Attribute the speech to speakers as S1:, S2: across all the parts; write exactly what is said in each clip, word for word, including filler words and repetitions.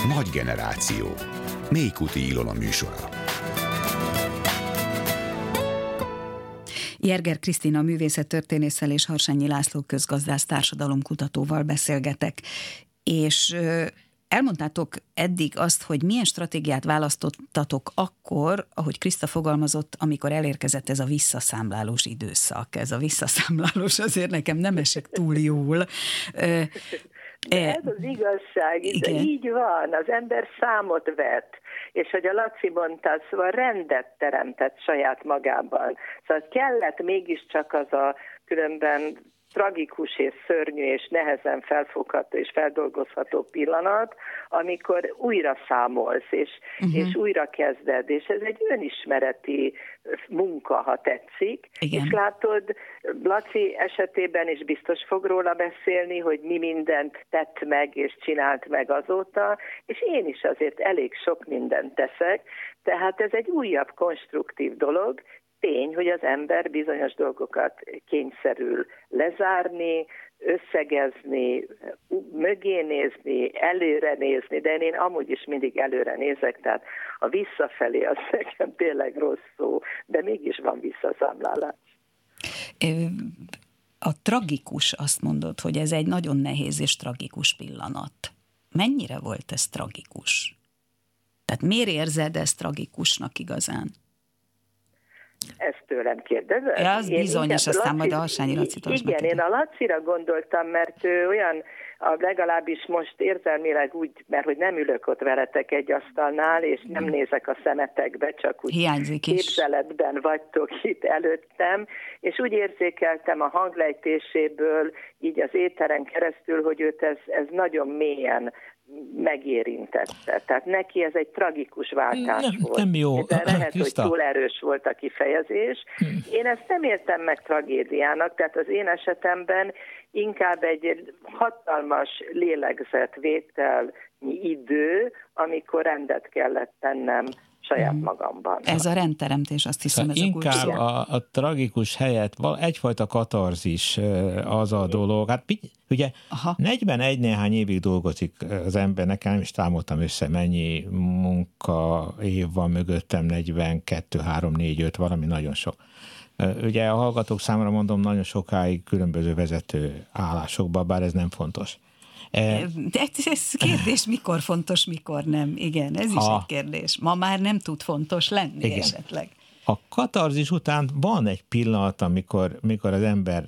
S1: Nagy generáció. Mélykuti Ilona műsora.
S2: Jerger Krisztina művészettörténésszel és Harsányi László közgazdász társadalomkutatóval beszélgetek. És elmondtátok eddig azt, hogy milyen stratégiát választottatok akkor, ahogy Kriszta fogalmazott, amikor elérkezett ez a visszaszámlálós időszak. Ez a visszaszámlálós azért nekem nem esik túl jól.
S3: De ez az igazság, de így van, az ember számot vett, és hogy a Laci mondta, szóval rendet teremtett saját magában. Szóval kellett mégiscsak az a különben tragikus és szörnyű és nehezen felfogható és feldolgozható pillanat, amikor újra számolsz, és, uh-huh. és újra kezded, és ez egy önismereti munka, ha tetszik. Igen. És látod, Laci esetében is biztos fog róla beszélni, hogy mi mindent tett meg és csinált meg azóta, és én is azért elég sok mindent teszek, tehát ez egy újabb konstruktív dolog. Tény, hogy az ember bizonyos dolgokat kényszerül lezárni, összegezni, mögé nézni, előre nézni, de én amúgy is mindig előre nézek, tehát a visszafelé az nekem tényleg rossz szó, de mégis van visszaszámlálás.
S2: A tragikus, azt mondod, hogy ez egy nagyon nehéz és tragikus pillanat. Mennyire volt ez tragikus? Tehát miért érzed ezt tragikusnak igazán?
S3: Ezt tőlem kérdezed?
S2: Ja, az bizony, és aztán Laci, majd a Harsányi Lacitól is
S3: igen, én a Lacira gondoltam, mert ő olyan, a legalábbis most érzelmileg úgy, mert hogy nem ülök ott veletek egy asztalnál, és nem nézek a szemetekbe, csak úgy
S2: hiányzik
S3: képzeletben vagytok itt előttem, és úgy érzékeltem a hanglejtéséből, így az éteren keresztül, hogy őt ez, ez nagyon mélyen megérintette. Tehát neki ez egy tragikus váltás
S4: nem,
S3: volt.
S4: Nem jó.
S3: De lehet,
S4: Kriszta.
S3: hogy túl erős volt a kifejezés. Hmm. Én ezt nem értem meg tragédiának, tehát az én esetemben inkább egy hatalmas lélegzetvételnyi idő, amikor rendet kellett tennem saját magamban.
S2: Ez a rendteremtés, azt hiszem, ez
S4: inkább
S2: a
S4: a, a tragikus helyett egyfajta katarzis az a dolog. Hát ugye Aha. negyvenegy néhány évig dolgozik az ember, nekem nem is támoltam össze, mennyi munka év van mögöttem, negyvenkettő, három, négy, öt, valami nagyon sok. Ugye a hallgatók számára mondom, nagyon sokáig különböző vezető állásokban, bár ez nem fontos.
S2: De ez kérdés, mikor fontos, mikor nem. Igen, ez is a, egy kérdés. Ma már nem tud fontos lenni igen. esetleg.
S4: A katarzis után van egy pillanat, amikor, amikor az ember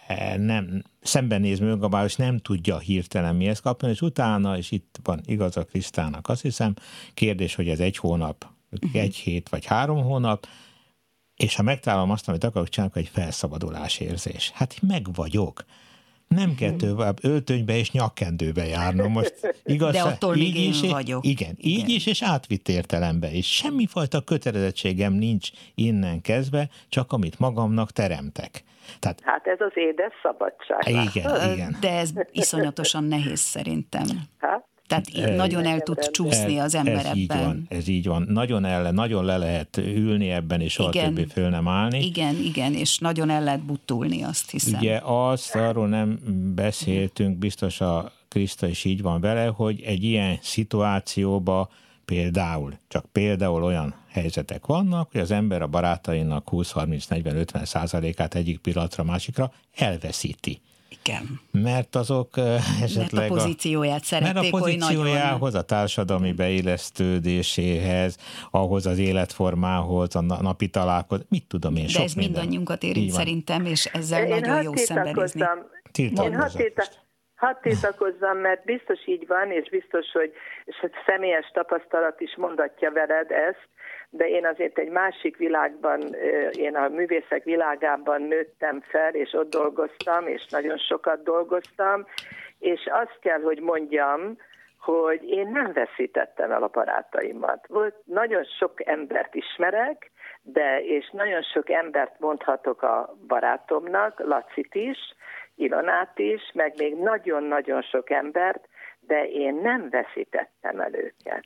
S4: nem szembenéz magával, és nem tudja hirtelen mihez kapni, és utána, és itt van igaz a Krisztának, azt hiszem, kérdés, hogy ez egy hónap, uh-huh. egy hét vagy három hónap, és ha megtalálom azt, amit akarok csinálni, egy felszabadulás érzés. Hát meg vagyok. Nem kell tovább öltönybe és nyakkendőbe járnom. Most igaz,
S2: de attól
S4: így
S2: még
S4: is,
S2: én vagyok.
S4: Igen, így igen. is, és átvitt értelemben is. Semmifajta kötelezettségem nincs innen kezdve, csak amit magamnak teremtek. Tehát,
S3: hát ez az édes szabadság.
S4: Igen, igen.
S2: De ez iszonyatosan nehéz szerintem.
S3: Hát?
S2: Tehát e, nagyon el tud csúszni az ember
S4: ez
S2: ebben.
S4: Így van, ez így van. Nagyon, el, nagyon le lehet ülni ebben, és soha többé föl nem állni.
S2: Igen, igen, és nagyon el lehet buttulni, azt hiszem.
S4: Ugye azt, arról nem beszéltünk, biztos a Kriszta is így van vele, hogy egy ilyen szituációba például, csak például olyan helyzetek vannak, hogy az ember a barátainak húsz, harminc, negyven, ötven százalékát egyik pillanatra másikra elveszíti.
S2: Igen.
S4: Mert azok esetleg...
S2: Mert a pozícióját szerették,
S4: Mert a pozíciójához, a társadalmi beillesztődéséhez, ahhoz az életformához, a napi találkozás, mit tudom én,
S2: de
S4: sok
S2: ez
S4: minden.
S2: mindannyiunkat érint szerintem, és ezzel
S3: én
S2: nagyon jó szembenézni.
S3: Én hadd tiltakozzam, mert biztos így van, és biztos, hogy, és hogy személyes tapasztalat is mondatja veled ezt, de én azért egy másik világban, én a művészek világában nőttem fel, és ott dolgoztam, és nagyon sokat dolgoztam, és azt kell, hogy mondjam, hogy én nem veszítettem el a barátaimat. Volt, nagyon sok embert ismerek, de és nagyon sok embert mondhatok a barátomnak, Lacit is, Ilonát is, meg még nagyon-nagyon sok embert, de én nem veszítettem el őket.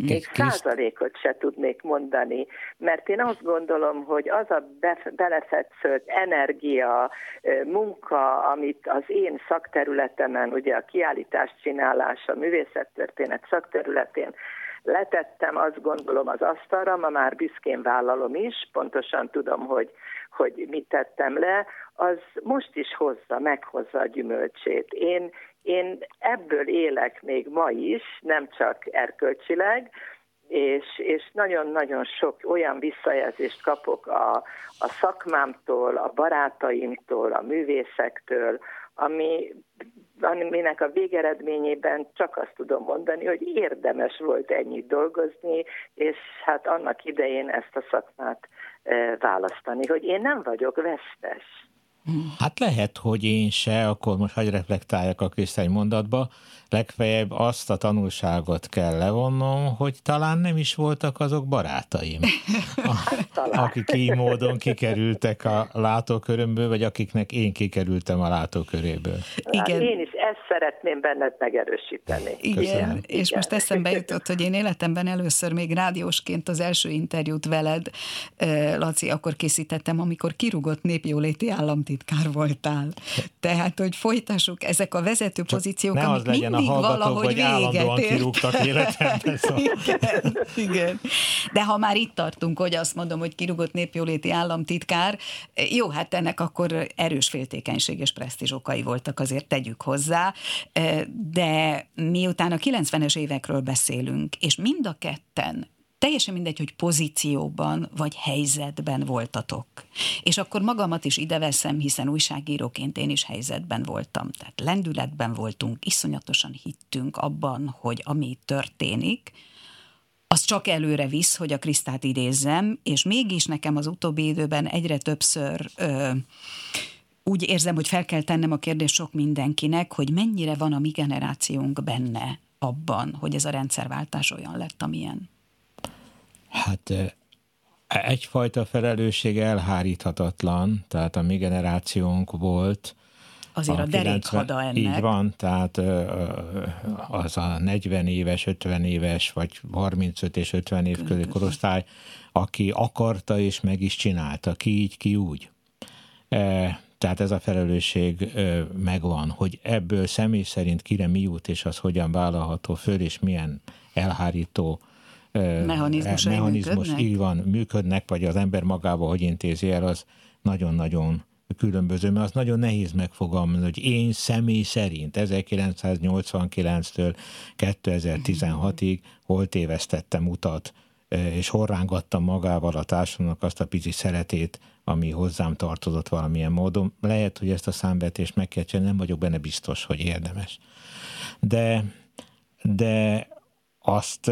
S3: Még százalékot se tudnék mondani, mert én azt gondolom, hogy az a belefetszölt energia, munka, amit az én szakterületemen, ugye a kiállítás csinálás, a művészettörténet szakterületén letettem, azt gondolom az asztalra, ma már büszkén vállalom is, pontosan tudom, hogy, hogy mit tettem le, az most is hozza, meghozza a gyümölcsét. Én, én ebből élek még ma is, nem csak erkölcsileg, és, és nagyon-nagyon sok olyan visszajelzést kapok a, a szakmámtól, a barátaimtól, a művészektől, ami, aminek a végeredményében csak azt tudom mondani, hogy érdemes volt ennyit dolgozni, és hát annak idején ezt a szakmát e, választani, hogy én nem vagyok vesztes.
S4: Hát lehet, hogy én se, akkor most hagyj reflektáljak a Krisztány mondatba, legfeljebb azt a tanulságot kell levonnom, hogy talán nem is voltak azok barátaim, a, akik így módon kikerültek a látókörömből, vagy akiknek én kikerültem a látóköréből.
S3: Igen. Én is ezt szeretném benned megerősíteni.
S2: Igen,
S4: Köszönöm.
S2: és Igen. most eszembe jutott, hogy én életemben először még rádiósként az első interjút veled, Laci, akkor készítettem, amikor kirúgott népjóléti államtitkár voltál. Tehát, hogy folytassuk ezek a vezető Csak pozíciók, amik az legyen mindig a valahogy
S4: állandóan kirúgtak életemben. Szóval.
S2: Igen, igen. De ha már itt tartunk, hogy azt mondom, hogy kirúgott népjóléti államtitkár, jó, hát ennek akkor erős féltékenység és presztízs okai voltak, azért tegyük hozzá, de miután a kilencvenes évekről beszélünk, és mind a ketten teljesen mindegy, hogy pozícióban vagy helyzetben voltatok. És akkor magamat is ide veszem, hiszen újságíróként én is helyzetben voltam. Tehát lendületben voltunk, iszonyatosan hittünk abban, hogy ami történik, az csak előre visz, hogy a Krisztát idézzem, és mégis nekem az utóbbi időben egyre többször ö, úgy érzem, hogy fel kell tennem a kérdést sok mindenkinek, hogy mennyire van a mi generációnk benne abban, hogy ez a rendszerváltás olyan lett, amilyen.
S4: Hát egyfajta felelősség elháríthatatlan, tehát a mi generációnk volt.
S2: Azért a, a derékhada ennek.
S4: Így van, tehát az a negyven éves, ötven éves, vagy harmincöt és ötven év közé korosztály, aki akarta és meg is csinálta, ki így, ki úgy. Tehát ez a felelősség megvan, hogy ebből személy szerint kire mi jut, és az hogyan vállalható föl, és milyen elhárító
S2: mechanizmus,
S4: mechanizmus így van, működnek, vagy az ember magába hogy intézi el, az nagyon-nagyon különböző, mert az nagyon nehéz megfogalmazni, hogy én személy szerint ezerkilencszáznyolcvankilenctől kétezer-tizenhatig hol tévesztettem utat, és hol rángattam magával a társadalomnak azt a pici szeretét, ami hozzám tartozott valamilyen módon. Lehet, hogy ezt a számvetést meg kell csinálni, nem vagyok benne biztos, hogy érdemes. De, de azt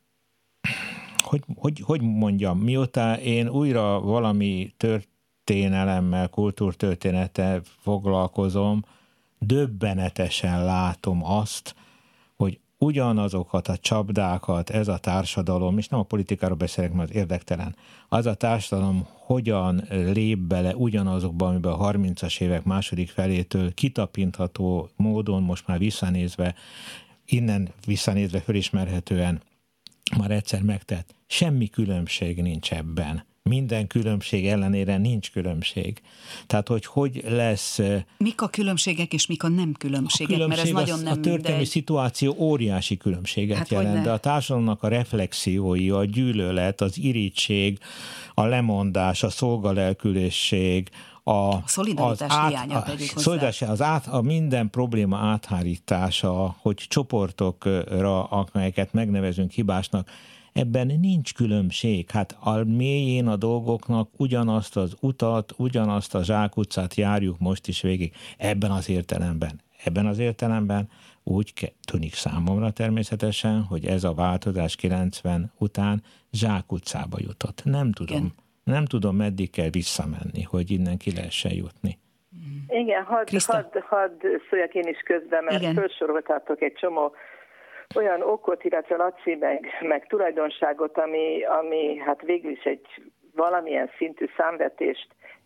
S4: Hogy, hogy, hogy mondjam, mióta én újra valami történelemmel, kultúrtörténettel foglalkozom, döbbenetesen látom azt, hogy ugyanazokat a csapdákat ez a társadalom, és nem a politikáról beszélek, mert az érdektelen, az a társadalom hogyan lép bele ugyanazokba, amiben a harmincas évek második felétől kitapintható módon, most már visszanézve, innen visszanézve fölismerhetően már egyszer megtett. Semmi különbség nincs ebben. Minden különbség ellenére nincs különbség. Tehát, hogy hogy lesz...
S2: Mik a különbségek és mik a nem különbségek, a különbség, mert ez nagyon
S4: az,
S2: nem
S4: a történelmi
S2: mindegy.
S4: szituáció óriási különbséget hát jelent, de a társadalomnak a reflexiói, a gyűlölet, az irítség, a lemondás, a szolgalelkülösség, A,
S2: a szolidaritás
S4: az
S2: hiánya
S4: át,
S2: tegyük hozzá.
S4: Szolidaritás, az át, a minden probléma áthárítása, hogy csoportokra, amelyeket megnevezünk hibásnak, ebben nincs különbség. Hát a mélyén a dolgoknak ugyanazt az utat, ugyanazt a zsákutcát járjuk most is végig. Ebben az értelemben. Ebben az értelemben úgy tűnik számomra természetesen, hogy ez a változás kilencven után zsákutcába jutott. Nem tudom. Igen. Nem tudom, meddig kell visszamenni, hogy innen ki lehessen jutni.
S3: Igen, hadd had, had szóljak én is közben, mert Igen. felsoroltátok egy csomó olyan okot, illetve Laci, meg, meg tulajdonságot, ami, ami hát végül is egy valamilyen szintű számvetést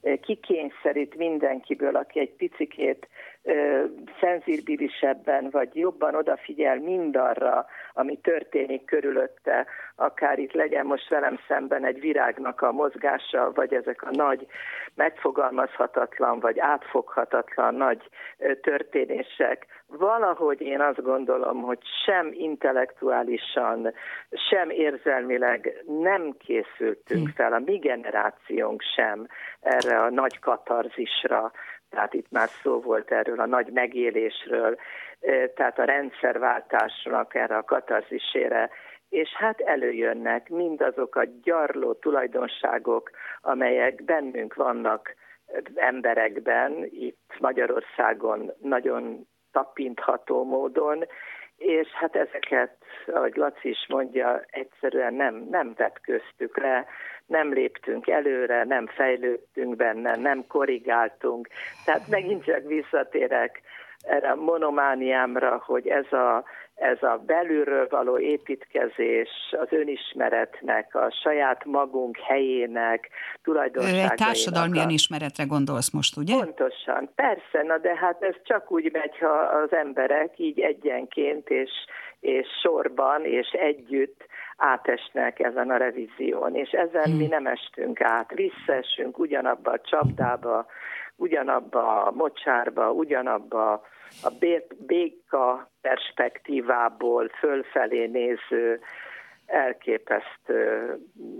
S3: kikényszerít mindenkiből, aki egy picikét szenzibilisebben vagy jobban odafigyel mindarra, ami történik körülötte, akár itt legyen most velem szemben egy virágnak a mozgása, vagy ezek a nagy, megfogalmazhatatlan, vagy átfoghatatlan nagy történések. Valahogy én azt gondolom, hogy sem intellektuálisan, sem érzelmileg nem készültünk fel, a mi generációnk sem erre a nagy katarzisra. Tehát itt már szó volt erről a nagy megélésről, tehát a rendszerváltásnak erre a katarzisére, és hát előjönnek mindazok a gyarló tulajdonságok, amelyek bennünk vannak emberekben, itt Magyarországon nagyon tapintható módon, és hát ezeket, ahogy Laci is mondja, egyszerűen nem, nem vetköztük le, nem léptünk előre, nem fejlődtünk benne, nem korrigáltunk. Tehát megint csak visszatérek erre a monomániámra, hogy ez a, ez a belülről való építkezés, az önismeretnek, a saját magunk helyének, tulajdonságainak.
S2: Egy társadalmi önismeretre gondolsz most, ugye?
S3: Pontosan, persze, na de hát ez csak úgy megy, ha az emberek így egyenként és, és sorban és együtt átesnek ezen a revízión, és ezen hmm. mi nem estünk át, visszaesünk ugyanabba a csapdába, ugyanabba a mocsárba, ugyanabba a béka perspektívából fölfelé néző, elképesztő,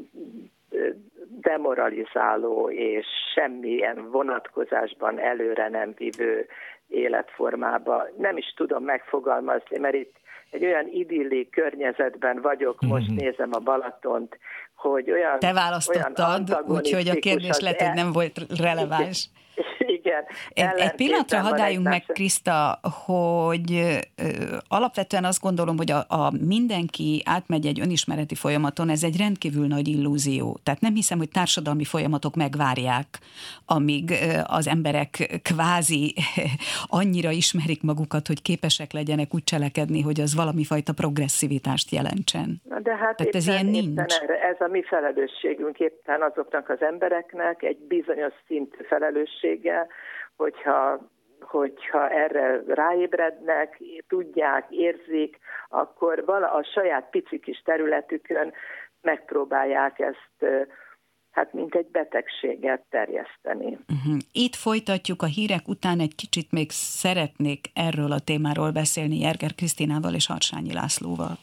S3: demoralizáló és semmilyen vonatkozásban előre nem vívő életformába. Nem is tudom megfogalmazni, mert itt egy olyan idilli környezetben vagyok, most mm-hmm. nézem a Balatont, hogy olyan...
S2: Te választottad, úgyhogy a kérdés lehet, hogy nem volt releváns.
S3: Igen.
S2: Egy pillanatra hadd álljunk meg, Kriszta, hogy ö, alapvetően azt gondolom, hogy a, a mindenki átmegy egy önismereti folyamaton, ez egy rendkívül nagy illúzió. Tehát nem hiszem, hogy társadalmi folyamatok megvárják, amíg ö, az emberek kvázi annyira ismerik magukat, hogy képesek legyenek úgy cselekedni, hogy az valami fajta progresszivitást jelentsen.
S3: Na de hát
S2: Tehát
S3: éppen,
S2: ez ilyen nincs.
S3: Erre, ez a mi felelősségünk éppen azoknak az embereknek, egy bizonyos szintű felelőssége, hogyha, hogyha erre ráébrednek, tudják, érzik, akkor vala a saját pici kis területükön megpróbálják ezt, hát mint egy betegséget terjeszteni.
S2: Uh-huh. Itt folytatjuk a hírek után, egy kicsit még szeretnék erről a témáról beszélni Jerger Krisztinával és Harsányi Lászlóval.